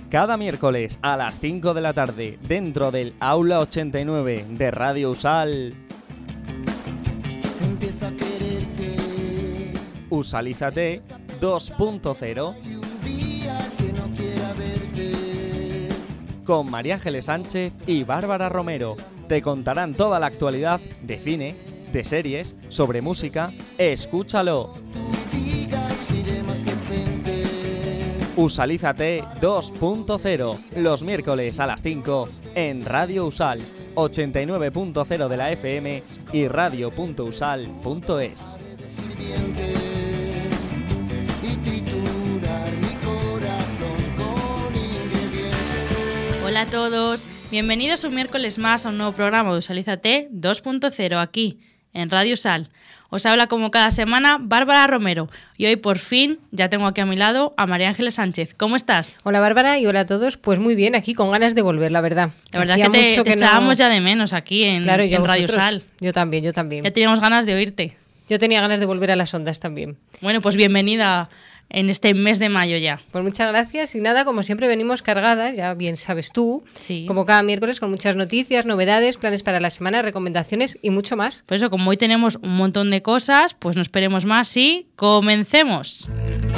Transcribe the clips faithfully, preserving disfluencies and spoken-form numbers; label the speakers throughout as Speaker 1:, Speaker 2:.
Speaker 1: cada miércoles a las cinco de la tarde dentro del Aula ochenta y nueve de Radio Usal. Usalízate dos punto cero con María Ángeles Sánchez y Bárbara Romero. Te contarán toda la actualidad de cine, de series, sobre música. Escúchalo. Usalízate dos punto cero, los miércoles a las cinco en Radio Usal, ochenta y nueve punto cero de la F M y radio punto usal punto es.
Speaker 2: Hola a todos, bienvenidos un miércoles más a un nuevo programa de Usalízate dos punto cero aquí en Radio Usal. Os habla como cada semana Bárbara Romero y hoy por fin ya tengo aquí a mi lado a María Ángeles Sánchez. ¿Cómo estás?
Speaker 3: Hola Bárbara y hola a todos. Pues muy bien, aquí con ganas de volver, la verdad.
Speaker 2: La verdad Hacía que te, te que echábamos no... ya de menos aquí en,
Speaker 3: claro,
Speaker 2: en Radio Usal.
Speaker 3: Yo también, yo también.
Speaker 2: Ya teníamos ganas de oírte.
Speaker 3: Yo tenía ganas de volver a las ondas también.
Speaker 2: Bueno, pues bienvenida en este mes de mayo ya.
Speaker 3: Pues muchas gracias y nada, como siempre venimos cargadas, ya bien sabes tú,
Speaker 2: sí.
Speaker 3: como cada miércoles con muchas noticias, novedades, planes para la semana, recomendaciones y mucho más.
Speaker 2: Por eso, como hoy tenemos un montón de cosas, pues no esperemos más y comencemos.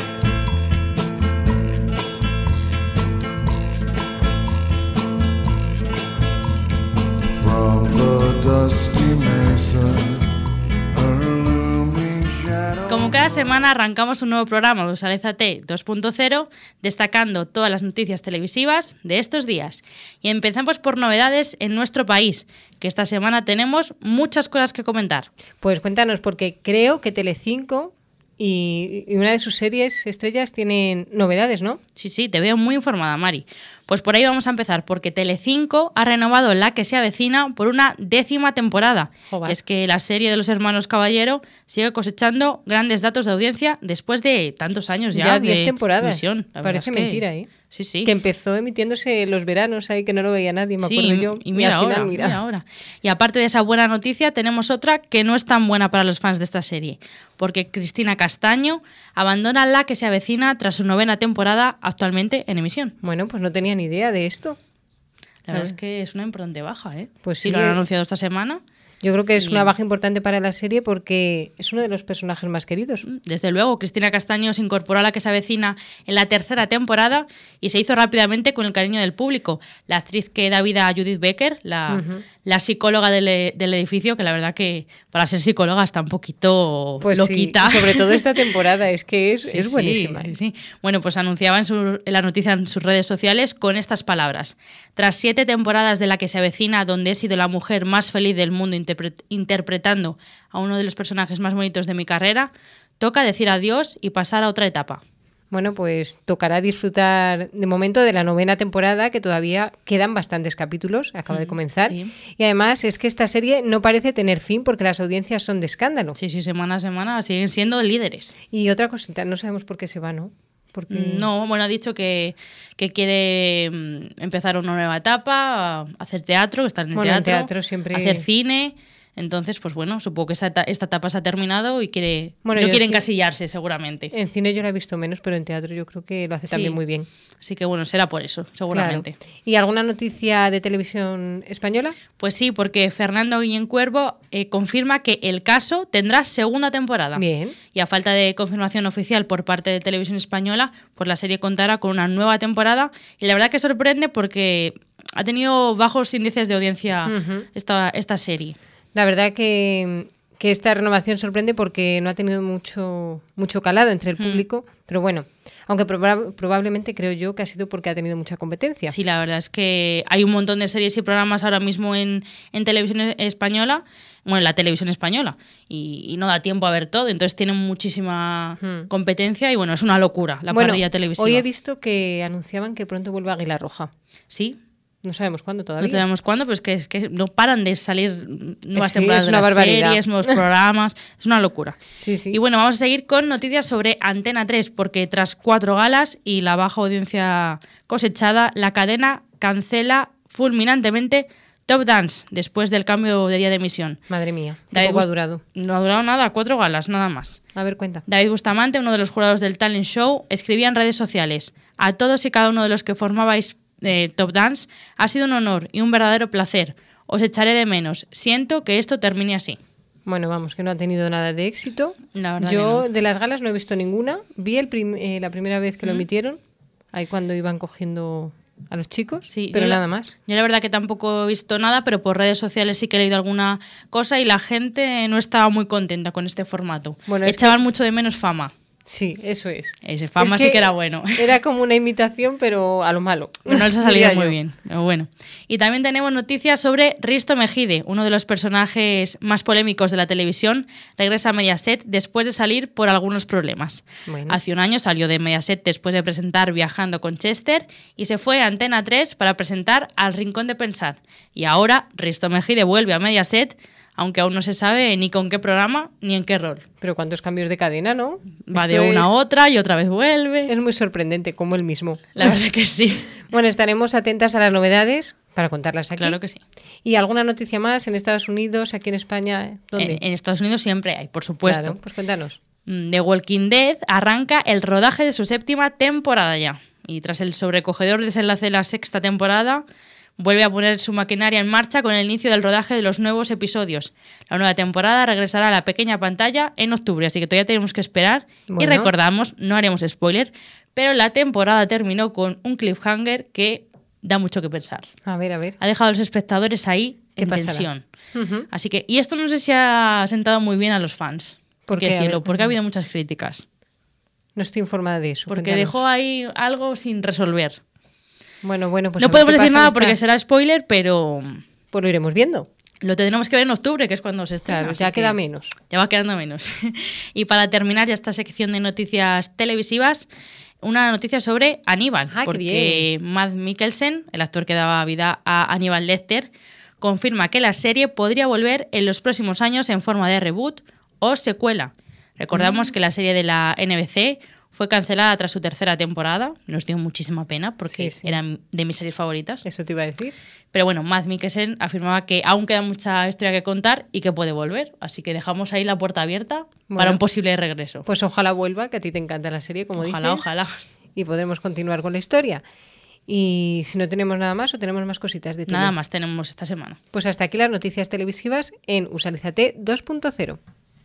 Speaker 4: From the dusty mesa.
Speaker 2: Como cada semana arrancamos un nuevo programa de Usalízate dos punto cero destacando todas las noticias televisivas de estos días. Y empezamos por novedades en nuestro país, que esta semana tenemos muchas cosas que comentar.
Speaker 3: Pues cuéntanos, porque creo que Telecinco y, y una de sus series estrellas tienen novedades, ¿no?
Speaker 2: Sí, sí, te veo muy informada, Mari. Pues por ahí vamos a empezar, porque Telecinco ha renovado La que se avecina por una décima temporada.
Speaker 3: Joder.
Speaker 2: Es que la serie de los hermanos Caballero sigue cosechando grandes datos de audiencia después de tantos años ya,
Speaker 3: ya
Speaker 2: de
Speaker 3: diez temporadas.
Speaker 2: Emisión. La
Speaker 3: Parece
Speaker 2: es que...
Speaker 3: mentira, ¿eh?
Speaker 2: Sí, sí.
Speaker 3: Que empezó emitiéndose los veranos ahí, que no lo veía nadie, me
Speaker 2: sí,
Speaker 3: acuerdo yo.
Speaker 2: Y mira,
Speaker 3: y al
Speaker 2: ahora,
Speaker 3: final, mira.
Speaker 2: mira ahora. Y aparte de esa buena noticia, tenemos otra que no es tan buena para los fans de esta serie, porque Cristina Castaño abandona La que se avecina tras su novena temporada actualmente en emisión.
Speaker 3: Bueno, pues no tenía ni idea de esto.
Speaker 2: La verdad es que es una importante baja, ¿eh?
Speaker 3: Pues
Speaker 2: sí,
Speaker 3: sí,
Speaker 2: lo han anunciado esta semana.
Speaker 3: Yo creo que es
Speaker 2: y...
Speaker 3: una baja importante para la serie porque es uno de los personajes más queridos.
Speaker 2: Desde luego, Cristina Castaño se incorporó a La que se avecina en la tercera temporada y se hizo rápidamente con el cariño del público. La actriz que da vida a Judith Becker, la, uh-huh. la psicóloga del, del edificio, que la verdad que para ser psicóloga está un poquito
Speaker 3: pues
Speaker 2: loquita.
Speaker 3: Sí, sobre todo esta temporada, es que es,
Speaker 2: sí,
Speaker 3: es buenísima.
Speaker 2: Sí, sí. Bueno, pues anunciaba en, su, en la noticia en sus redes sociales con estas palabras. Tras siete temporadas de La que se avecina, donde he sido la mujer más feliz del mundo interpre- interpretando a uno de los personajes más bonitos de mi carrera, toca decir adiós y pasar a otra etapa.
Speaker 3: Bueno, pues tocará disfrutar de momento de la novena temporada, que todavía quedan bastantes capítulos, acaba mm, de comenzar.
Speaker 2: Sí.
Speaker 3: Y además es que esta serie no parece tener fin porque las audiencias son de escándalo.
Speaker 2: Sí, sí, semana a semana siguen siendo líderes.
Speaker 3: Y otra cosita, no sabemos por qué se va, ¿no? Porque...
Speaker 2: No, bueno, ha dicho que, que quiere empezar una nueva etapa, hacer teatro, estar en el
Speaker 3: bueno,
Speaker 2: teatro,
Speaker 3: en teatro siempre...
Speaker 2: hacer cine. Entonces, pues bueno, supongo que esta, esta etapa se ha terminado y quiere
Speaker 3: bueno,
Speaker 2: no quiere
Speaker 3: en
Speaker 2: encasillarse, seguramente.
Speaker 3: En cine yo la he visto menos, pero en teatro yo creo que lo hace sí. también muy bien.
Speaker 2: Así que bueno, será por eso, seguramente.
Speaker 3: Claro. ¿Y alguna noticia de televisión española?
Speaker 2: Pues sí, porque Fernando Guillén Cuervo eh, confirma que El caso tendrá segunda temporada.
Speaker 3: Bien.
Speaker 2: Y a falta de confirmación oficial por parte de Televisión Española, pues la serie contará con una nueva temporada. Y la verdad que sorprende porque ha tenido bajos índices de audiencia uh-huh. esta, esta serie.
Speaker 3: La verdad que, que esta renovación sorprende porque no ha tenido mucho, mucho calado entre el público, mm. pero bueno, aunque proba- probablemente creo yo que ha sido porque ha tenido mucha competencia.
Speaker 2: Sí, la verdad es que hay un montón de series y programas ahora mismo en, en televisión española, bueno, en la televisión española, y, y no da tiempo a ver todo, entonces tienen muchísima mm. competencia y bueno, es una locura la
Speaker 3: bueno,
Speaker 2: parrilla televisiva.
Speaker 3: Hoy he visto que anunciaban que pronto vuelve Águila Roja.
Speaker 2: Sí.
Speaker 3: No sabemos cuándo todavía.
Speaker 2: No sabemos cuándo, pero es que, es que no paran de salir nuevas
Speaker 3: sí,
Speaker 2: temporadas de las
Speaker 3: barbaridad.
Speaker 2: series, nuevos programas. Es una locura.
Speaker 3: Sí, sí.
Speaker 2: Y bueno, vamos a seguir con noticias sobre Antena tres, porque tras cuatro galas y la baja audiencia cosechada, la cadena cancela fulminantemente Top Dance, después del cambio de día de emisión.
Speaker 3: Madre mía,
Speaker 2: David
Speaker 3: poco ha
Speaker 2: Bust-
Speaker 3: durado.
Speaker 2: No ha durado nada, cuatro galas, nada más.
Speaker 3: A ver, cuenta.
Speaker 2: David Bustamante, uno de los jurados del talent show, escribía en redes sociales: a todos y cada uno de los que formabais eh, Top Dance, ha sido un honor y un verdadero placer. Os echaré de menos. Siento que esto termine así.
Speaker 3: Bueno, vamos, que no ha tenido nada de éxito.
Speaker 2: La verdad
Speaker 3: Yo
Speaker 2: que no.
Speaker 3: de las galas no he visto ninguna. Vi el prim- eh, la primera vez que lo emitieron, ahí cuando iban cogiendo a los chicos,
Speaker 2: Sí,
Speaker 3: pero
Speaker 2: yo la-
Speaker 3: nada más.
Speaker 2: Yo la verdad que tampoco he visto nada, pero por redes sociales sí que he leído alguna cosa y la gente no estaba muy contenta con este formato.
Speaker 3: Bueno, es
Speaker 2: Echaban
Speaker 3: que-
Speaker 2: mucho de menos fama.
Speaker 3: Sí, eso es.
Speaker 2: Ese fama
Speaker 3: Es
Speaker 2: sí que era bueno.
Speaker 3: Era como una imitación, pero a lo malo.
Speaker 2: Pero no les ha salido
Speaker 3: Diría
Speaker 2: muy
Speaker 3: yo.
Speaker 2: bien. Pero bueno. Y también tenemos noticias sobre Risto Mejide, uno de los personajes más polémicos de la televisión. Regresa a Mediaset después de salir por algunos problemas.
Speaker 3: Bueno.
Speaker 2: Hace un año salió de Mediaset después de presentar Viajando con Chester y se fue a Antena tres para presentar Al Rincón de Pensar. Y ahora Risto Mejide vuelve a Mediaset, aunque aún no se sabe ni con qué programa ni en qué rol.
Speaker 3: Pero cuántos cambios de cadena, ¿no?
Speaker 2: Va
Speaker 3: Esto
Speaker 2: de una
Speaker 3: es,
Speaker 2: a otra y otra vez vuelve.
Speaker 3: Es muy sorprendente, como él mismo.
Speaker 2: La verdad que sí.
Speaker 3: Bueno, estaremos atentas a las novedades para contarlas aquí.
Speaker 2: Claro que sí.
Speaker 3: ¿Y alguna noticia más en Estados Unidos, aquí en España? ¿Dónde?
Speaker 2: En, en Estados Unidos siempre hay, por supuesto.
Speaker 3: Claro, pues cuéntanos.
Speaker 2: The Walking Dead arranca el rodaje de su séptima temporada ya. Y tras el sobrecogedor desenlace de la sexta temporada, vuelve a poner su maquinaria en marcha con el inicio del rodaje de los nuevos episodios. La nueva temporada regresará a la pequeña pantalla en octubre, así que todavía tenemos que esperar. Y
Speaker 3: Bueno.
Speaker 2: recordamos, no haremos spoiler, pero la temporada terminó con un cliffhanger que da mucho que pensar.
Speaker 3: A ver, a ver.
Speaker 2: Ha dejado a los espectadores ahí
Speaker 3: ¿Qué
Speaker 2: en
Speaker 3: pasará?
Speaker 2: tensión.
Speaker 3: Ujú.
Speaker 2: Así que, y esto no sé si ha sentado muy bien a los fans.
Speaker 3: ¿Por
Speaker 2: Hay que
Speaker 3: qué? A
Speaker 2: decirlo,
Speaker 3: ver.
Speaker 2: porque ha habido muchas críticas.
Speaker 3: No estoy informada de eso.
Speaker 2: Porque
Speaker 3: cuéntanos.
Speaker 2: dejó ahí algo sin resolver.
Speaker 3: Bueno, bueno, pues a
Speaker 2: no
Speaker 3: ver
Speaker 2: podemos
Speaker 3: qué
Speaker 2: decir
Speaker 3: pasa en
Speaker 2: nada
Speaker 3: esta-
Speaker 2: porque será spoiler, pero
Speaker 3: Pues lo iremos viendo.
Speaker 2: lo tendremos que ver en octubre, que es cuando se estrena.
Speaker 3: Claro,
Speaker 2: así
Speaker 3: ya
Speaker 2: que
Speaker 3: queda menos.
Speaker 2: Ya va quedando menos. Y para terminar ya esta sección de noticias televisivas, una noticia sobre Aníbal.
Speaker 3: Ah, qué
Speaker 2: porque Mads Mikkelsen, el actor que daba vida a Aníbal Lecter, confirma que la serie podría volver en los próximos años en forma de reboot o secuela. Recordamos
Speaker 3: Mm.
Speaker 2: que la serie de la N B C fue cancelada tras su tercera temporada. Nos dio muchísima pena porque
Speaker 3: Sí, sí.
Speaker 2: era de mis series favoritas.
Speaker 3: Eso te iba a decir.
Speaker 2: Pero bueno, Mads Mikkelsen afirmaba que aún queda mucha historia que contar y que puede volver. Así que dejamos ahí la puerta abierta
Speaker 3: Bueno.
Speaker 2: para un posible regreso.
Speaker 3: Pues ojalá vuelva, que a ti te encanta la serie, como
Speaker 2: Ojalá,
Speaker 3: dices.
Speaker 2: ojalá.
Speaker 3: Y podremos continuar con la historia. Y si no tenemos nada más o tenemos más cositas de tele.
Speaker 2: Nada más tenemos esta semana.
Speaker 3: Pues hasta aquí las noticias televisivas en Usalízate dos punto cero.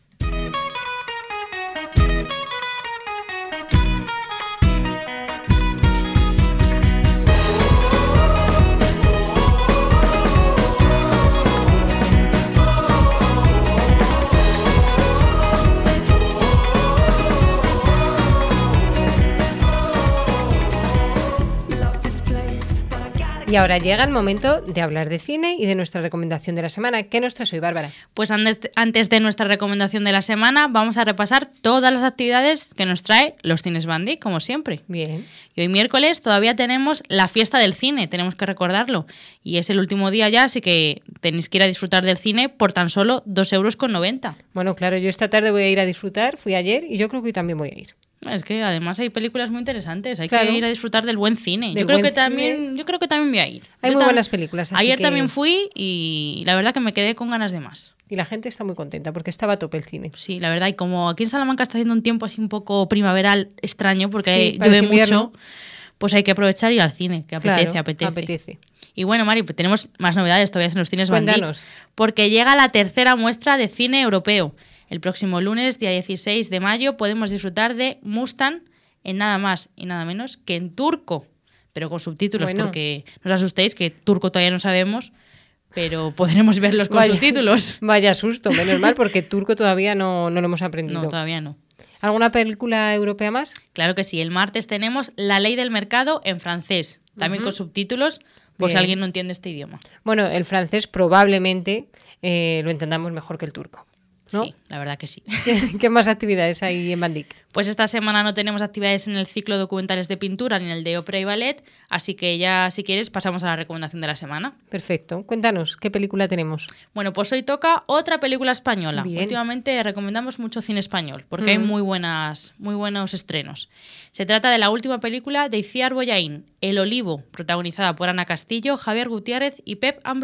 Speaker 3: Y ahora llega el momento de hablar de cine y de nuestra recomendación de la semana. ¿Qué nos traes hoy, Bárbara?
Speaker 2: Pues antes, antes de nuestra recomendación de la semana, vamos a repasar todas las actividades que nos trae los Cines Bandy, como siempre.
Speaker 3: Bien.
Speaker 2: Y hoy miércoles todavía tenemos la fiesta del cine, tenemos que recordarlo. Y es el último día ya, así que tenéis que ir a disfrutar del cine por tan solo dos euros con noventa.
Speaker 3: Bueno, claro, yo esta tarde voy a ir a disfrutar. Fui ayer y yo creo que hoy también voy a ir.
Speaker 2: Es que además hay películas muy interesantes, hay
Speaker 3: Claro.
Speaker 2: que ir a disfrutar del buen cine.
Speaker 3: Del
Speaker 2: Yo creo
Speaker 3: buen
Speaker 2: que
Speaker 3: cine.
Speaker 2: también, yo creo que también voy a ir.
Speaker 3: Hay
Speaker 2: Yo
Speaker 3: muy
Speaker 2: tam-
Speaker 3: buenas películas, así
Speaker 2: Ayer
Speaker 3: que-
Speaker 2: también fui y la verdad que me quedé con ganas de más.
Speaker 3: Y la gente está muy contenta porque estaba a tope el cine.
Speaker 2: Sí, la verdad, y como aquí en Salamanca está haciendo un tiempo así un poco primaveral extraño porque
Speaker 3: Sí,
Speaker 2: llueve
Speaker 3: parece invierno.
Speaker 2: mucho, pues hay que aprovechar y ir al cine, que apetece,
Speaker 3: Claro,
Speaker 2: apetece.
Speaker 3: apetece.
Speaker 2: Y bueno, Mari, pues tenemos más novedades todavía en los cines Bandit,
Speaker 3: Cuéntanos.
Speaker 2: porque llega la tercera muestra de cine europeo. El próximo lunes, día dieciséis de mayo, podemos disfrutar de Mustang en nada más y nada menos que en turco, pero con subtítulos,
Speaker 3: Bueno.
Speaker 2: porque no os asustéis, que turco todavía no sabemos, pero podremos verlos con
Speaker 3: Vaya-
Speaker 2: subtítulos.
Speaker 3: Vaya susto, menos mal, porque turco todavía no, no lo hemos aprendido.
Speaker 2: No, todavía no.
Speaker 3: ¿Alguna película europea más?
Speaker 2: Claro que sí. El martes tenemos La Ley del Mercado en francés, también con subtítulos, por si
Speaker 3: Bien.
Speaker 2: alguien no entiende este idioma.
Speaker 3: Bueno, el francés probablemente eh, lo entendamos mejor que el turco, ¿no?
Speaker 2: Sí, la verdad que sí.
Speaker 3: ¿Qué, qué más actividades hay en Bandic?
Speaker 2: Pues esta semana no tenemos actividades en el ciclo documentales de pintura ni en el de ópera y ballet, así que ya, si quieres, pasamos a la recomendación de la semana.
Speaker 3: Perfecto. Cuéntanos, ¿qué película tenemos?
Speaker 2: Bueno, pues hoy toca otra película española.
Speaker 3: Bien.
Speaker 2: Últimamente recomendamos mucho cine español, porque hay
Speaker 3: Mm.
Speaker 2: muy, buenas, muy buenos estrenos. Se trata de la última película de Itziar Bollaín, El Olivo, protagonizada por Ana Castillo, Javier Gutiérrez y Pep Ambrós.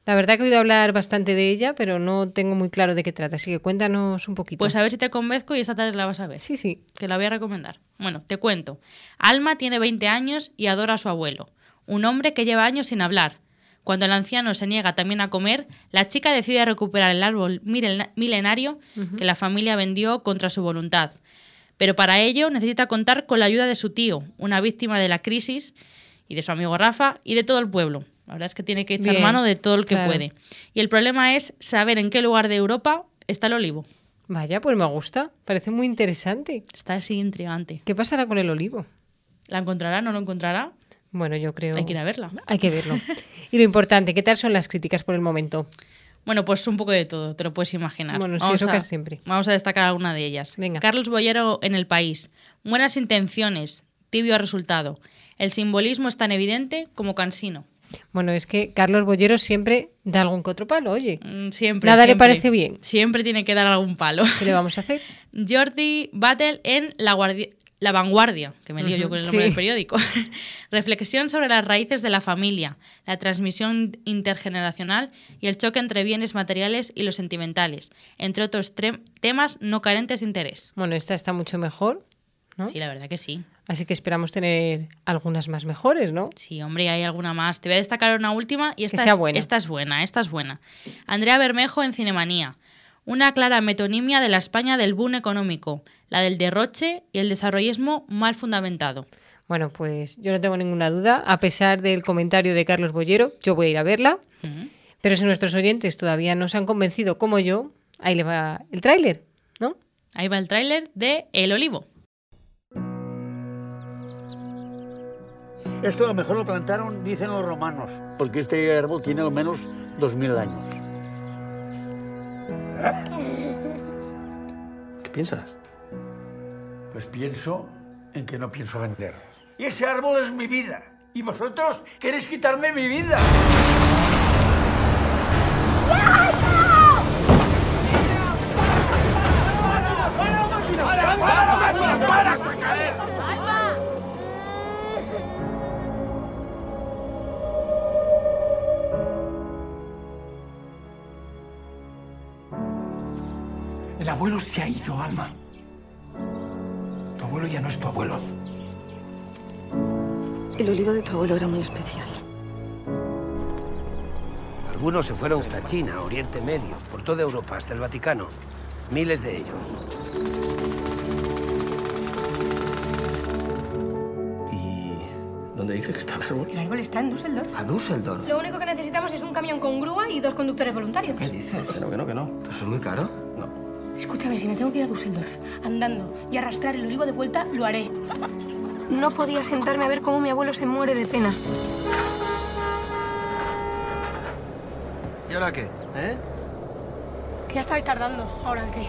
Speaker 3: La verdad que he oído hablar bastante de ella, pero no tengo muy claro de qué trata, así que cuéntanos un poquito.
Speaker 2: Pues a ver si te convenzco y esta tarde la vas a ver.
Speaker 3: Sí, sí.
Speaker 2: Que la voy a recomendar. Bueno, te cuento. Alma tiene veinte años y adora a su abuelo, un hombre que lleva años sin hablar. Cuando el anciano se niega también a comer, la chica decide recuperar el árbol milenario uh-huh. que la familia vendió contra su voluntad. Pero para ello necesita contar con la ayuda de su tío, una víctima de la crisis, y de su amigo Rafa y de todo el pueblo. La verdad es que tiene que echar
Speaker 3: Bien,
Speaker 2: mano de todo el que
Speaker 3: claro.
Speaker 2: puede. Y el problema es saber en qué lugar de Europa está el olivo.
Speaker 3: Vaya, pues me gusta. Parece muy interesante.
Speaker 2: Está así intrigante.
Speaker 3: ¿Qué pasará con el olivo?
Speaker 2: ¿La encontrará? ¿No lo encontrará?
Speaker 3: Bueno, yo creo...
Speaker 2: Hay que ir a verla.
Speaker 3: Hay que verlo. Y lo importante, ¿qué tal son las críticas por el momento?
Speaker 2: Bueno, pues un poco de todo, te lo puedes imaginar.
Speaker 3: Bueno, sí,
Speaker 2: vamos
Speaker 3: eso
Speaker 2: a,
Speaker 3: casi siempre.
Speaker 2: Vamos a destacar alguna de ellas.
Speaker 3: Venga.
Speaker 2: Carlos Bollero en El País. Buenas intenciones, tibio resultado. El simbolismo es tan evidente como cansino.
Speaker 3: Bueno, es que Carlos Bollero siempre da algún que otro palo, oye.
Speaker 2: Mm, Siempre,
Speaker 3: Nada
Speaker 2: siempre.
Speaker 3: le parece bien.
Speaker 2: Siempre tiene que dar algún palo.
Speaker 3: ¿Qué le vamos a hacer?
Speaker 2: Jordi Battle en La, Guardia, La Vanguardia, que me lío
Speaker 3: Uh-huh,
Speaker 2: yo con el nombre
Speaker 3: sí.
Speaker 2: del periódico. Reflexión sobre las raíces de la familia, la transmisión intergeneracional y el choque entre bienes materiales y los sentimentales, entre otros tre- temas no carentes de interés.
Speaker 3: Bueno, esta está mucho mejor, ¿no?
Speaker 2: Sí, la verdad que sí.
Speaker 3: Así que esperamos tener algunas más mejores, ¿no?
Speaker 2: Sí, hombre, hay alguna más. Te voy a destacar una última y esta,
Speaker 3: Que sea
Speaker 2: es,
Speaker 3: buena.
Speaker 2: esta es buena, esta es buena. Andrea Bermejo en Cinemanía. Una clara metonimia de la España del boom económico, la del derroche y el desarrollismo mal fundamentado.
Speaker 3: Bueno, pues yo no tengo ninguna duda. A pesar del comentario de Carlos Bollero, yo voy a ir a verla.
Speaker 2: Uh-huh.
Speaker 3: Pero si nuestros oyentes todavía no se han convencido como yo, ahí le va el tráiler, ¿no?
Speaker 2: Ahí va el tráiler de El Olivo.
Speaker 5: Esto a lo mejor lo plantaron, dicen los romanos, porque este árbol tiene al menos dos mil años.
Speaker 6: ¿Qué piensas?
Speaker 5: Pues pienso en que no pienso vender. Y ese árbol es mi vida. Y vosotros queréis quitarme mi vida. El abuelo se ha ido, Alma. Tu abuelo ya no es tu abuelo.
Speaker 7: El olivo de tu abuelo era muy especial.
Speaker 6: Algunos se fueron hasta China, Oriente Medio, por toda Europa, hasta el Vaticano. Miles de ellos. ¿Y dónde dice que está el árbol?
Speaker 8: El árbol está en Düsseldorf.
Speaker 6: A Düsseldorf.
Speaker 8: Lo único que necesitamos es un camión con grúa y dos conductores voluntarios.
Speaker 6: ¿Qué dices? Que no, que no, que no. ¿Pero eso es muy caro? No.
Speaker 8: Escúchame, si me tengo que ir a Düsseldorf andando y arrastrar el olivo de vuelta, lo haré. No podía sentarme a ver cómo mi abuelo se muere de pena.
Speaker 6: ¿Y ahora qué? ¿Eh?
Speaker 8: Que ya estabais tardando. ¿Ahora qué?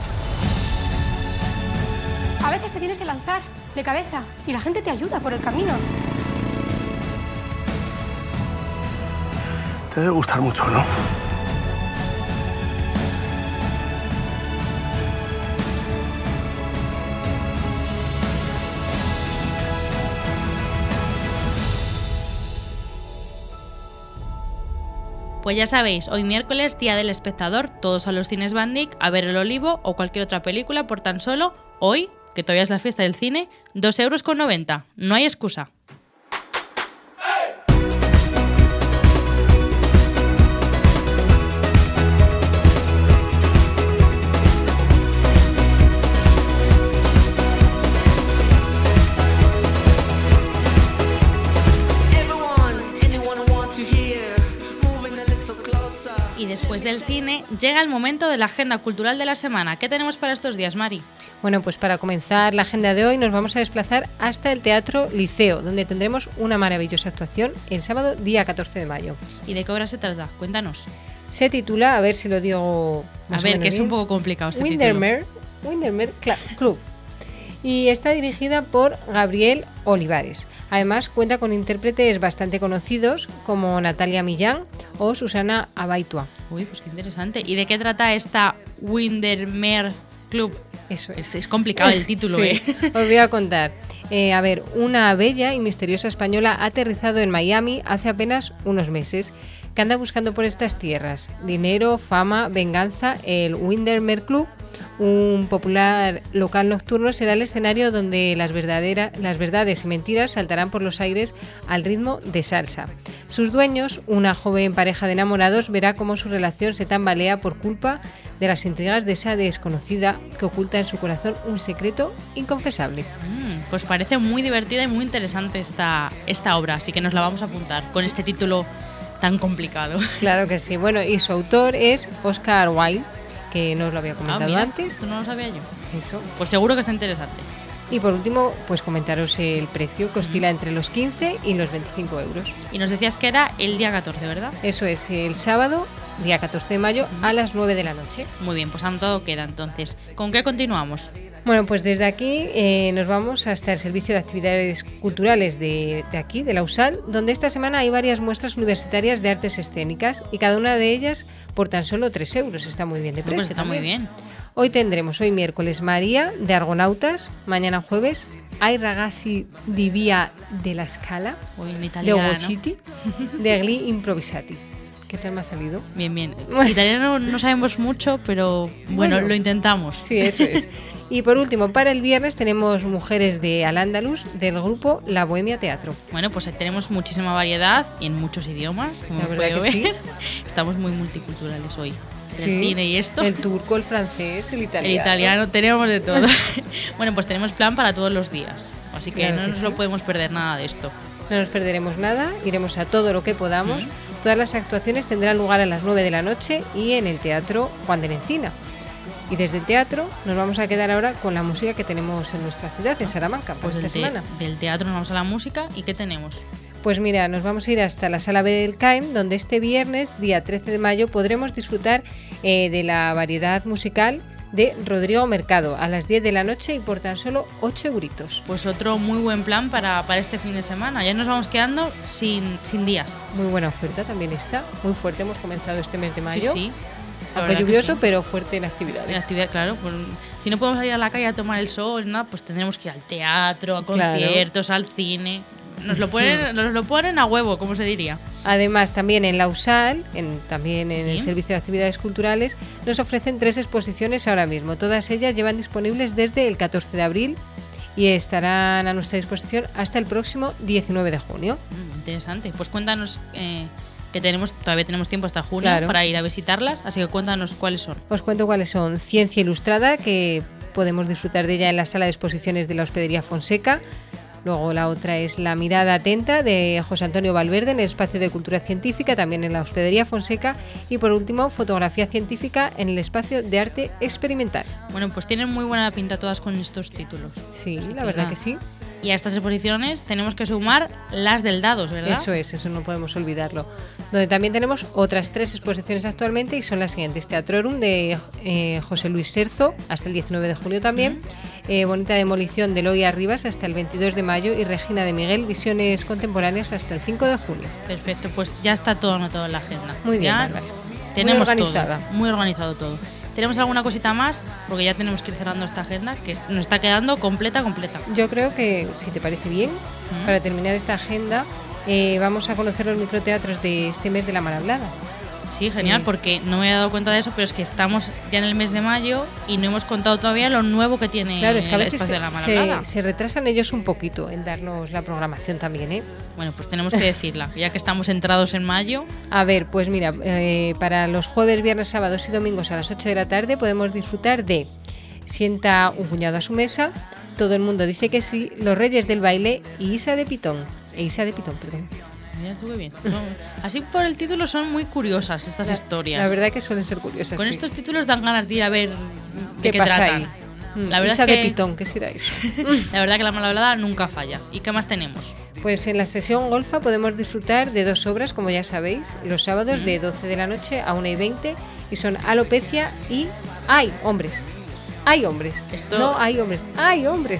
Speaker 8: A veces te tienes que lanzar de cabeza y la gente te ayuda por el camino.
Speaker 6: Te debe gustar mucho, ¿no?
Speaker 2: Pues ya sabéis, hoy miércoles, Día del Espectador, todos a los cines Bandic a ver El Olivo o cualquier otra película por tan solo, hoy, que todavía es la fiesta del cine, dos euros con noventa. No hay excusa. Y después del cine, llega el momento de la agenda cultural de la semana. ¿Qué tenemos para estos días, Mari?
Speaker 3: Bueno, pues para comenzar la agenda de hoy nos vamos a desplazar hasta el Teatro Liceo, donde tendremos una maravillosa actuación el sábado día catorce de mayo.
Speaker 2: ¿Y de qué obra se trata? Cuéntanos.
Speaker 3: Se titula, a ver si lo digo más
Speaker 2: A
Speaker 3: o
Speaker 2: ver,
Speaker 3: menos
Speaker 2: que es
Speaker 3: bien,
Speaker 2: un poco complicado este
Speaker 3: Windermere, Windermere Cla- Club. Y está dirigida por Gabriel Olivares. Además cuenta con intérpretes bastante conocidos como Natalia Millán o Susana Abaitua.
Speaker 2: Uy, pues qué interesante. ¿Y de qué trata esta Windermere Club?
Speaker 3: Eso es.
Speaker 2: Es, es complicado el título,
Speaker 3: Sí,
Speaker 2: ¿eh?
Speaker 3: Os voy a contar. Eh, a ver, una bella y misteriosa española ha aterrizado en Miami hace apenas unos meses. ¿Qué anda buscando por estas tierras? Dinero, fama, venganza. El Windermere Club, un popular local nocturno, será el escenario donde las, verdadera, las verdades y mentiras saltarán por los aires al ritmo de salsa. Sus dueños, una joven pareja de enamorados, verá cómo su relación se tambalea por culpa de las intrigas de esa desconocida que oculta en su corazón un secreto inconfesable.
Speaker 2: Mm, pues parece muy divertida y muy interesante esta, esta obra, así que nos la vamos a apuntar con este título tan complicado.
Speaker 3: Claro que sí. Bueno, y su autor es Oscar Wilde, que no os lo había comentado
Speaker 2: ah, mira,
Speaker 3: antes.
Speaker 2: Esto no lo sabía yo.
Speaker 3: Eso.
Speaker 2: Pues seguro que está interesante.
Speaker 3: Y por último, pues comentaros el precio, que oscila entre los quince y los veinticinco euros.
Speaker 2: Y nos decías que era el día catorce, ¿verdad?
Speaker 3: Eso es, el sábado, día catorce de mayo, a las nueve de la noche.
Speaker 2: Muy bien, pues anotado queda entonces. ¿Con qué continuamos?
Speaker 3: Bueno, pues desde aquí eh, nos vamos hasta el Servicio de Actividades Culturales de, de aquí, de la U S A L, donde esta semana hay varias muestras universitarias de artes escénicas y cada una de ellas por tan solo tres euros. Está muy bien de precio.
Speaker 2: No, pues está
Speaker 3: también.
Speaker 2: muy bien.
Speaker 3: Hoy tendremos, hoy miércoles, María de Argonautas, mañana jueves, Ai ragazzi di via della Scala,
Speaker 2: Hoy en
Speaker 3: de
Speaker 2: italiano.
Speaker 3: Ogociti, de Gli Improvisati. ¿Qué tal me ha salido?
Speaker 2: Bien, bien. Italiano no sabemos mucho, pero bueno,
Speaker 3: Bueno.
Speaker 2: lo intentamos.
Speaker 3: Sí, eso es. Y por último, para el viernes tenemos Mujeres de Al-Ándalus del grupo La Bohemia Teatro.
Speaker 2: Bueno, pues tenemos muchísima variedad y en muchos idiomas, como
Speaker 3: La verdad
Speaker 2: puedo
Speaker 3: que
Speaker 2: ver.
Speaker 3: sí.
Speaker 2: Estamos muy multiculturales hoy. El
Speaker 3: Sí,
Speaker 2: cine y esto.
Speaker 3: El turco, el francés, el italiano.
Speaker 2: El italiano, tenemos de todo. Bueno, pues tenemos plan para todos los días. Así que
Speaker 3: Claro
Speaker 2: no
Speaker 3: que
Speaker 2: nos
Speaker 3: sí.
Speaker 2: lo podemos perder nada de esto.
Speaker 3: No nos perderemos nada, iremos a todo lo que podamos.
Speaker 2: Mm.
Speaker 3: Todas las actuaciones tendrán lugar a las nueve de la noche y en el Teatro Juan de la Encina. Y desde el teatro nos vamos a quedar ahora con la música que tenemos en nuestra ciudad, en Salamanca, por
Speaker 2: Pues
Speaker 3: esta
Speaker 2: del, te-
Speaker 3: semana.
Speaker 2: del teatro nos vamos a la música. ¿Y qué tenemos?
Speaker 3: Pues mira, nos vamos a ir hasta la Sala B del C A E M, donde este viernes, día trece de mayo, podremos disfrutar eh, de la variedad musical de Rodrigo Mercado a las diez de la noche y por tan solo ocho euritos.
Speaker 2: Pues otro muy buen plan para, para este fin de semana. Ya nos vamos quedando sin, sin días.
Speaker 3: Muy buena oferta también está, muy fuerte. Hemos comenzado este mes de mayo,
Speaker 2: Sí, sí. La
Speaker 3: aunque
Speaker 2: verdad que
Speaker 3: lluvioso,
Speaker 2: sí.
Speaker 3: pero fuerte en actividades.
Speaker 2: En actividad, claro. Pues, si no podemos salir a la calle a tomar el sol, nada, pues tendremos que ir al teatro, a
Speaker 3: Claro.
Speaker 2: conciertos, al cine. Nos lo ponen, nos lo ponen a huevo, como se diría.
Speaker 3: Además, también en la U S A L, en, también en
Speaker 2: Sí.
Speaker 3: el Servicio de Actividades Culturales, nos ofrecen tres exposiciones ahora mismo. Todas ellas llevan disponibles desde el catorce de abril y estarán a nuestra disposición hasta el próximo diecinueve de junio.
Speaker 2: Mm, interesante. Pues cuéntanos eh, que tenemos, todavía tenemos tiempo hasta junio
Speaker 3: Claro.
Speaker 2: para ir a visitarlas, así que cuéntanos cuáles son.
Speaker 3: Os cuento cuáles son. Ciencia Ilustrada, que podemos disfrutar de ella en la sala de exposiciones de la Hospedería Fonseca. Luego la otra es La Mirada Atenta, de José Antonio Valverde, en el Espacio de Cultura Científica, también en la Hospedería Fonseca. Y por último, Fotografía Científica en el Espacio de Arte Experimental.
Speaker 2: Bueno, pues tienen muy buena pinta todas con estos títulos.
Speaker 3: Sí,
Speaker 2: Así
Speaker 3: la
Speaker 2: que
Speaker 3: verdad
Speaker 2: nada.
Speaker 3: que sí.
Speaker 2: Y a estas exposiciones tenemos que sumar las del Dados, ¿verdad?
Speaker 3: Eso es, eso no podemos olvidarlo. Donde también tenemos otras tres exposiciones actualmente y son las siguientes. Teatrorum de eh, José Luis Serzo hasta el diecinueve de junio también. Eh, Bonita Demolición de Eloy Arribas hasta el veintidós de mayo y Regina de Miguel, Visiones Contemporáneas hasta el cinco de junio.
Speaker 2: Perfecto, pues ya está todo anotado en la agenda.
Speaker 3: Muy bien,
Speaker 2: Ya
Speaker 3: Bárbara.
Speaker 2: tenemos
Speaker 3: Muy organizada.
Speaker 2: todo, muy organizado todo. ¿Tenemos alguna cosita más? Porque ya tenemos que ir cerrando esta agenda, que es- nos está quedando completa, completa.
Speaker 3: Yo creo que, si te parece bien,
Speaker 2: Mm.
Speaker 3: para terminar esta agenda, eh, vamos a conocer los microteatros de este mes de la Mar Hablada.
Speaker 2: Sí, genial,
Speaker 3: Sí.
Speaker 2: porque no me había dado cuenta de eso, pero es que estamos ya en el mes de mayo y no hemos contado todavía lo nuevo que tiene
Speaker 3: Claro, es que a
Speaker 2: el
Speaker 3: veces
Speaker 2: espacio
Speaker 3: se,
Speaker 2: de la Mar Hablada.
Speaker 3: se, se retrasan ellos un poquito en darnos la programación también, ¿eh?
Speaker 2: Bueno, pues tenemos que decirla, ya que estamos entrados en mayo.
Speaker 3: A ver, pues mira, eh, para los jueves, viernes, sábados y domingos a las ocho de la tarde podemos disfrutar de Sienta un puñado a su mesa, Todo el mundo dice que sí, Los Reyes del Baile y Isa de Pitón. E Isa de Pitón, perdón.
Speaker 2: Mira tú qué bien. Son- así por el título son muy curiosas estas
Speaker 3: La-
Speaker 2: historias.
Speaker 3: La verdad que suelen ser curiosas.
Speaker 2: Con
Speaker 3: sí.
Speaker 2: estos títulos dan ganas de ir a ver de
Speaker 3: ¿Qué
Speaker 2: qué,
Speaker 3: pasa
Speaker 2: tratan.
Speaker 3: ahí? Mm,
Speaker 2: La verdad
Speaker 3: Isa
Speaker 2: es que
Speaker 3: de Pitón, ¿qué será eso?
Speaker 2: la verdad que la mala hablada nunca falla. ¿Y qué más tenemos?
Speaker 3: Pues en la sesión golfa podemos disfrutar de dos obras, como ya sabéis, los sábados de doce de la noche a una y veinte, y son Alopecia y Hay hombres. Hay hombres.
Speaker 2: Esto-
Speaker 3: No hay hombres. Hay hombres.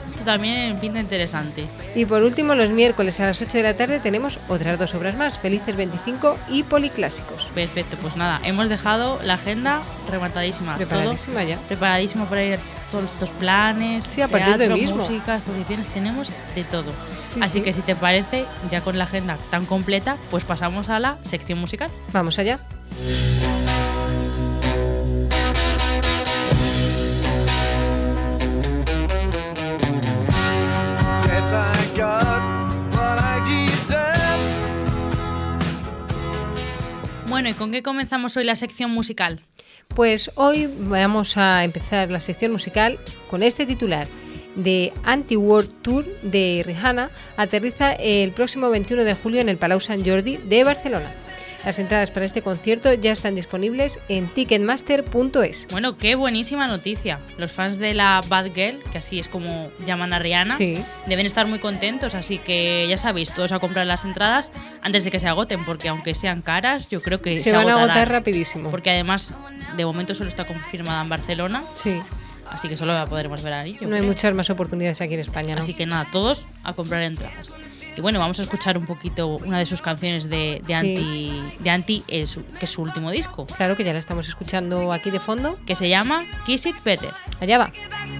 Speaker 2: Esto también pinta interesante.
Speaker 3: Y por último, los miércoles a las ocho de la tarde tenemos otras dos obras más, Felices veinticinco y Policlásicos.
Speaker 2: Perfecto, pues nada, hemos dejado la agenda rematadísima.
Speaker 3: Preparadísima
Speaker 2: todo
Speaker 3: ya.
Speaker 2: Preparadísima para ir a todos estos planes,
Speaker 3: sí, a partir
Speaker 2: teatro,
Speaker 3: de mismo.
Speaker 2: música, exposiciones, tenemos de todo.
Speaker 3: Sí,
Speaker 2: Así
Speaker 3: sí.
Speaker 2: que si te parece, ya con la agenda tan completa, pues pasamos a la sección musical.
Speaker 3: Vamos allá.
Speaker 2: Bueno, ¿y con qué comenzamos hoy la sección musical?
Speaker 3: Pues hoy vamos a empezar la sección musical con este titular. The Anti-War Tour de Rihanna aterriza el próximo veintiuno de julio en el Palau Sant Jordi de Barcelona. Las entradas para este concierto ya están disponibles en ticketmaster punto es.
Speaker 2: Bueno, qué buenísima noticia. Los fans de la Bad Girl, que así es como llaman a Rihanna,
Speaker 3: sí.
Speaker 2: deben estar muy contentos, así que ya sabéis, todos a comprar las entradas antes de que se agoten, porque aunque sean caras, yo creo que se,
Speaker 3: se van
Speaker 2: agotarán,
Speaker 3: a agotar rapidísimo.
Speaker 2: Porque además, de momento solo está confirmada en Barcelona.
Speaker 3: Sí.
Speaker 2: Así que solo la podremos ver ahí.
Speaker 3: No creo. Hay muchas más oportunidades aquí en España, ¿no?
Speaker 2: Así que nada, todos a comprar entradas. Y bueno, vamos a escuchar un poquito una de sus canciones de, de Anti, sí. de Anti el, que es su último disco.
Speaker 3: Claro que ya la estamos escuchando aquí de fondo.
Speaker 2: Que se llama Kiss It Better.
Speaker 3: Allá va.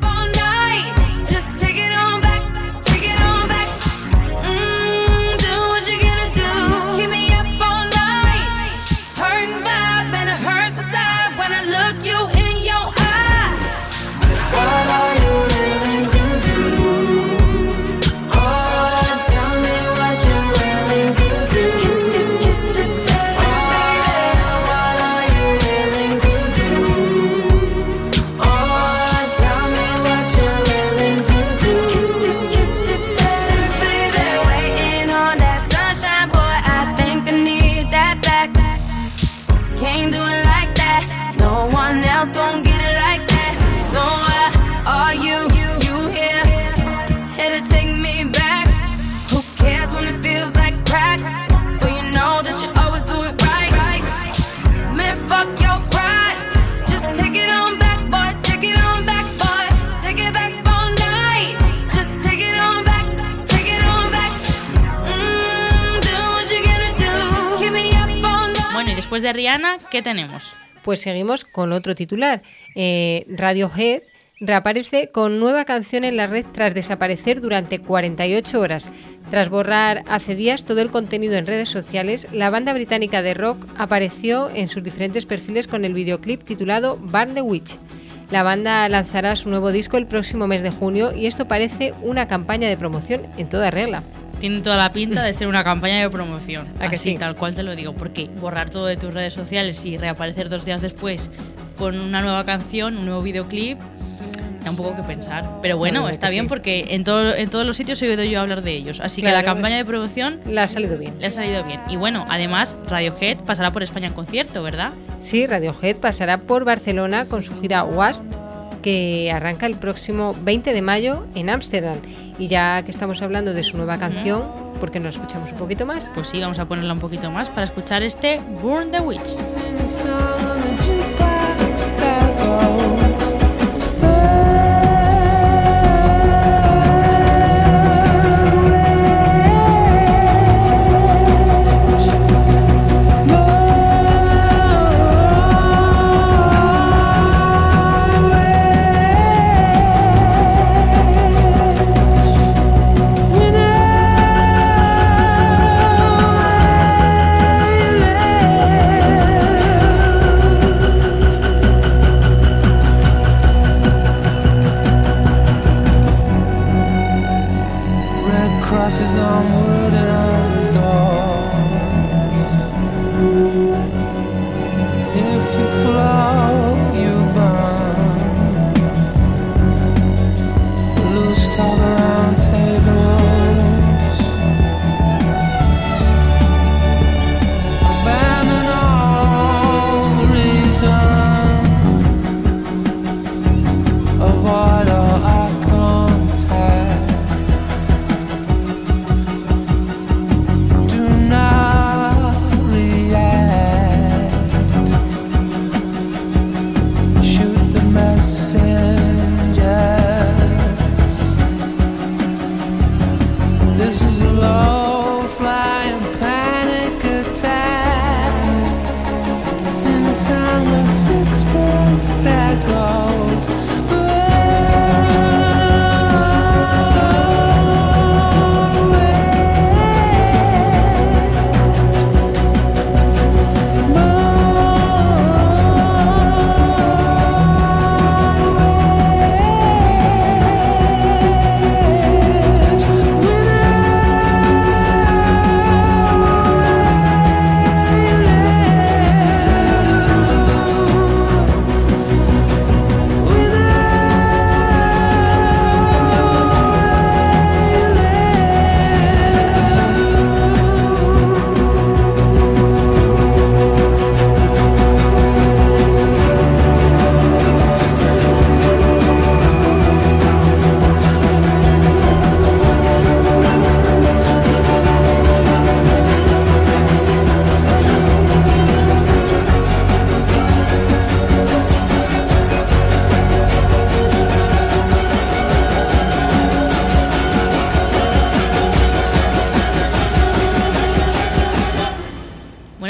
Speaker 2: Después de Rihanna, ¿qué tenemos?
Speaker 3: Pues seguimos con otro titular. Eh, Radiohead reaparece con nueva canción en la red tras desaparecer durante cuarenta y ocho horas. Tras borrar hace días todo el contenido en redes sociales, la banda británica de rock apareció en sus diferentes perfiles con el videoclip titulado Burn the Witch. La banda lanzará su nuevo disco el próximo mes de junio y esto parece una campaña de promoción en toda regla.
Speaker 2: Tiene toda la pinta de ser una campaña de promoción.
Speaker 3: ¿A que
Speaker 2: así,
Speaker 3: sí?
Speaker 2: Tal cual te lo digo. Porque borrar todo de tus redes sociales y reaparecer dos días después con una nueva canción, un nuevo videoclip, da un poco que pensar. Pero bueno,
Speaker 3: bueno
Speaker 2: está bien sí. porque en, todo, en todos los sitios he oído yo hablar de ellos. Así
Speaker 3: claro,
Speaker 2: que la campaña de promoción
Speaker 3: le ha salido bien.
Speaker 2: Le ha salido bien. Y bueno, además Radiohead pasará por España en concierto, ¿verdad?
Speaker 3: Sí, Radiohead pasará por Barcelona con su gira Wasp, que arranca el próximo veinte de mayo en Ámsterdam. Y ya que estamos hablando de su nueva canción, ¿por qué no la escuchamos un poquito más?
Speaker 2: Pues sí, vamos a ponerla un poquito más para escuchar este Burn the Witch.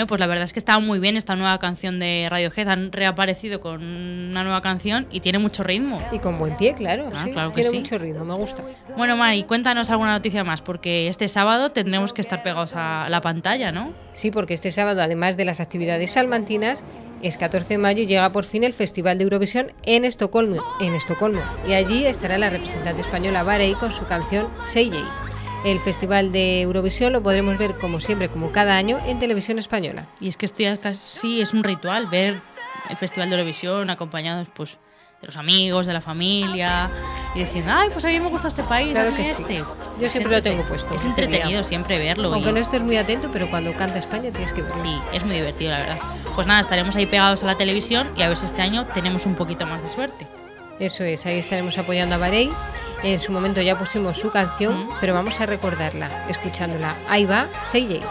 Speaker 2: Bueno, pues la verdad es que está muy bien esta nueva canción de Radiohead. Han reaparecido con una nueva canción y tiene mucho ritmo.
Speaker 3: Y con buen pie, claro.
Speaker 2: Ah,
Speaker 3: sí.
Speaker 2: claro que
Speaker 3: tiene
Speaker 2: sí.
Speaker 3: mucho ritmo, me gusta.
Speaker 2: Bueno, Mari, cuéntanos alguna noticia más, porque este sábado tendremos que estar pegados a la pantalla, ¿no?
Speaker 3: Sí, porque este sábado, además de las actividades salmantinas, es catorce de mayo y llega por fin el Festival de Eurovisión en Estocolmo, en Estocolmo. Y allí estará la representante española Barei con su canción Say Yay. El Festival de Eurovisión lo podremos ver, como siempre, como cada año, en televisión española.
Speaker 2: Y es que esto ya casi es un ritual, ver el Festival de Eurovisión acompañados pues, de los amigos, de la familia, y diciendo, ay, pues a mí me gusta este país,
Speaker 3: Claro
Speaker 2: a mí
Speaker 3: que
Speaker 2: este.
Speaker 3: sí. Yo siempre lo tengo puesto.
Speaker 2: Es
Speaker 3: este
Speaker 2: entretenido
Speaker 3: día.
Speaker 2: siempre verlo.
Speaker 3: Aunque
Speaker 2: y...
Speaker 3: no estés muy atento, pero cuando canta España tienes que verlo.
Speaker 2: Sí, es muy divertido, la verdad. Pues nada, estaremos ahí pegados a la televisión y a ver si este año tenemos un poquito más de suerte.
Speaker 3: Eso es, ahí estaremos apoyando a Barei. En su momento ya pusimos su canción, mm. pero vamos a recordarla, escuchándola. Ahí va, Say Yay.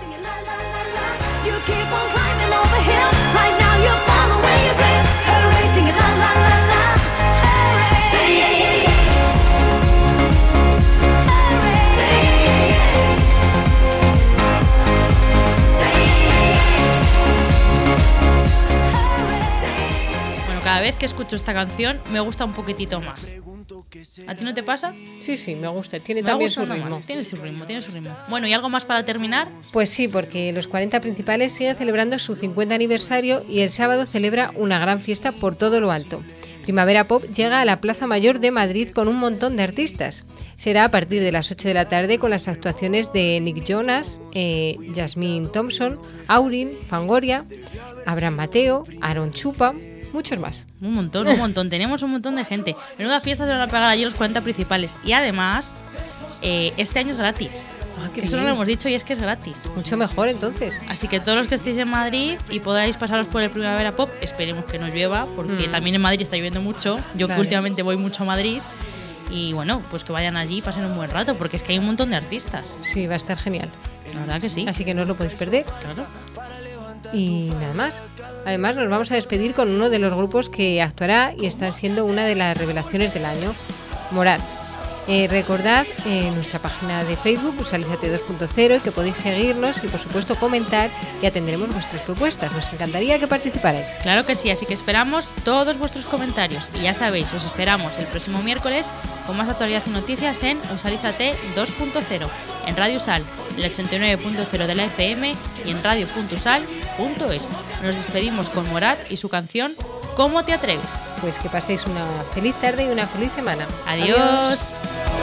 Speaker 2: Bueno, cada vez que escucho esta canción me gusta un poquitito más. ¿A ti no te pasa?
Speaker 3: Sí, sí, me gusta. Tiene
Speaker 2: me
Speaker 3: también su
Speaker 2: ritmo.
Speaker 3: Más.
Speaker 2: Tiene su ritmo, tiene su ritmo. Bueno, ¿y algo más para terminar?
Speaker 3: Pues sí, porque los cuarenta principales siguen celebrando su cincuenta aniversario y el sábado celebra una gran fiesta por todo lo alto. Primavera Pop llega a la Plaza Mayor de Madrid con un montón de artistas. Será a partir de las ocho de la tarde con las actuaciones de Nick Jonas, eh, Jasmine Thompson, Aurin, Fangoria, Abraham Mateo, Aaron Chupa... Muchos más.
Speaker 2: Un montón, un montón. Tenemos un montón de gente. Menuda fiesta se van a pagar allí los cuarenta principales. Y además, eh, este año es gratis.
Speaker 3: Ah, qué
Speaker 2: Eso no lo hemos dicho y es que es gratis.
Speaker 3: Mucho mejor entonces.
Speaker 2: Así que todos los que estéis en Madrid y podáis pasaros por el Primavera Pop, esperemos que no llueva, porque mm. también en Madrid está lloviendo mucho. Yo vale. que últimamente voy mucho a Madrid. Y bueno, pues que vayan allí y pasen un buen rato, porque es que hay un montón de artistas.
Speaker 3: Sí, va a estar genial.
Speaker 2: La verdad que sí.
Speaker 3: Así que no os lo podéis perder.
Speaker 2: Claro.
Speaker 3: Y nada más. Además nos vamos a despedir con uno de los grupos que actuará y está siendo una de las revelaciones del año, Morat. Eh, recordad eh, nuestra página de Facebook, Usalízate dos punto cero, y que podéis seguirnos y por supuesto comentar y atenderemos vuestras propuestas. Nos encantaría que participarais.
Speaker 2: Claro que sí, así que esperamos todos vuestros comentarios. Y ya sabéis, os esperamos el próximo miércoles con más actualidad y noticias en Usalízate dos punto cero, en Radio Usal, el ochenta y nueve punto cero de la F M y en radio punto usal punto es. Nos despedimos con Morat y su canción ¿Cómo te atreves?
Speaker 3: Pues que paséis una feliz tarde y una feliz semana.
Speaker 2: Adiós. Adiós.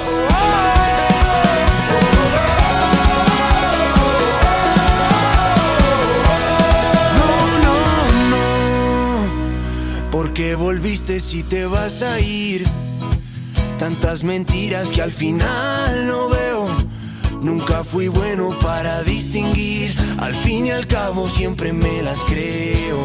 Speaker 9: No, no, no. ¿Por qué volviste si te vas a ir? Tantas mentiras que al final no veo. Nunca fui bueno para distinguir. Al fin y al cabo siempre me las creo.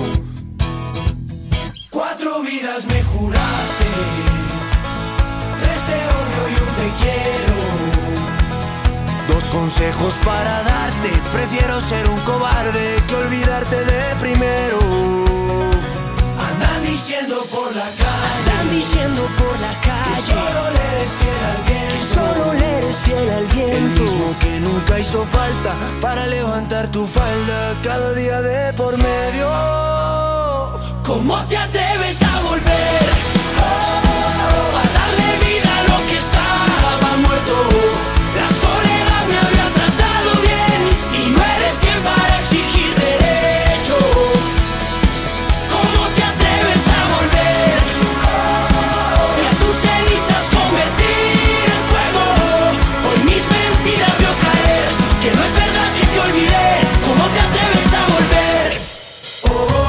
Speaker 9: Cuatro vidas me juraste, tres te odio y un te quiero. Dos consejos para darte, prefiero ser un cobarde que olvidarte de primero. Andan diciendo por la calle, andan diciendo por la calle, que solo le eres fiel al viento, que solo le eres fiel al viento. El mismo que nunca hizo falta para levantar tu falda cada día de por medio. ¿Cómo te atreves a volver? Oh, a darle vida a lo que estaba muerto. La soledad me había tratado bien y no eres quien para exigir derechos. ¿Cómo te atreves a volver? Oh, y a tus cenizas convertir en fuego. Hoy mis mentiras veo caer, que no es verdad que te olvidé. ¿Cómo te atreves a volver? Oh,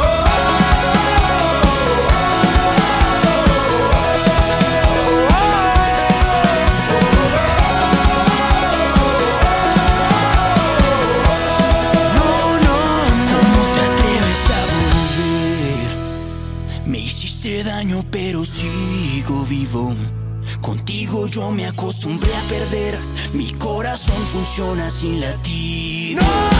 Speaker 9: pero sigo vivo. Contigo yo me acostumbré a perder. Mi corazón funciona sin latir. ¡No!